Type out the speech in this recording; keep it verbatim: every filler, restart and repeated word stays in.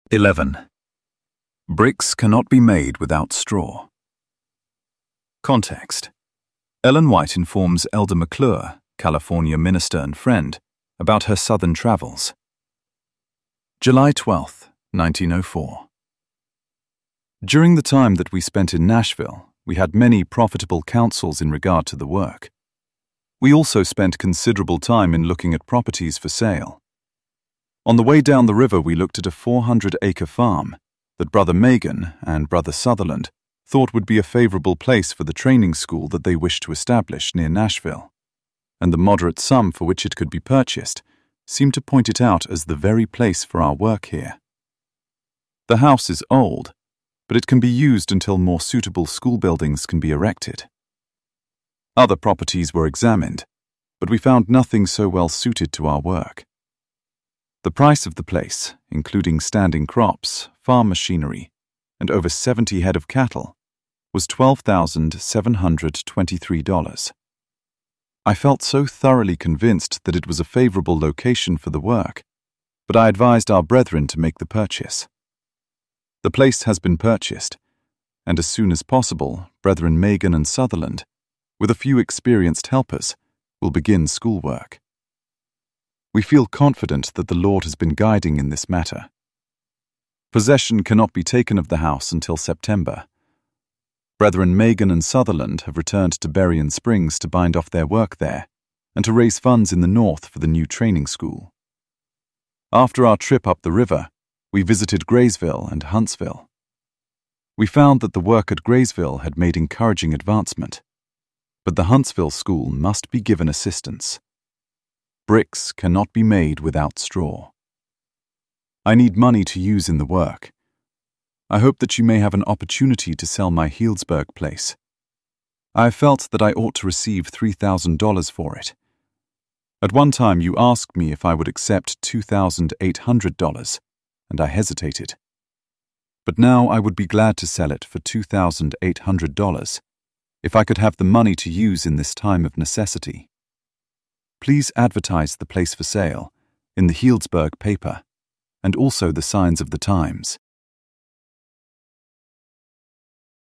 eleven. Bricks cannot be made without straw. Context. Ellen White informs Elder McClure, California minister and friend, about her southern travels. July twelfth, nineteen oh four. During the time that we spent in Nashville, we had many profitable counsels in regard to the work. We also spent considerable time in looking at properties for sale. On the way down the river, we looked at a four hundred acre farm that Brother Megan and Brother Sutherland thought would be a favorable place for the training school that they wished to establish near Nashville, and the moderate sum for which it could be purchased seemed to point it out as the very place for our work here. The house is old, but it can be used until more suitable school buildings can be erected. Other properties were examined, but we found nothing so well suited to our work. The price of the place, including standing crops, farm machinery, and over seventy head of cattle, was twelve thousand seven hundred twenty-three dollars. I felt so thoroughly convinced that it was a favorable location for the work, but I advised our brethren to make the purchase. The place has been purchased, and as soon as possible, Brethren Megan and Sutherland, with a few experienced helpers, will begin schoolwork. We feel confident that the Lord has been guiding in this matter. Possession cannot be taken of the house until September. Brethren Megan and Sutherland have returned to Berrien Springs to bind off their work there and to raise funds in the north for the new training school. After our trip up the river, we visited Graysville and Huntsville. We found that the work at Graysville had made encouraging advancement, but the Huntsville school must be given assistance. Bricks cannot be made without straw. I need money to use in the work. I hope that you may have an opportunity to sell my Healdsburg place. I have felt that I ought to receive three thousand dollars for it. At one time you asked me if I would accept two thousand eight hundred dollars, and I hesitated. But now I would be glad to sell it for two thousand eight hundred dollars, if I could have the money to use in this time of necessity. Please advertise the place for sale in the Healdsburg paper and also the Signs of the Times.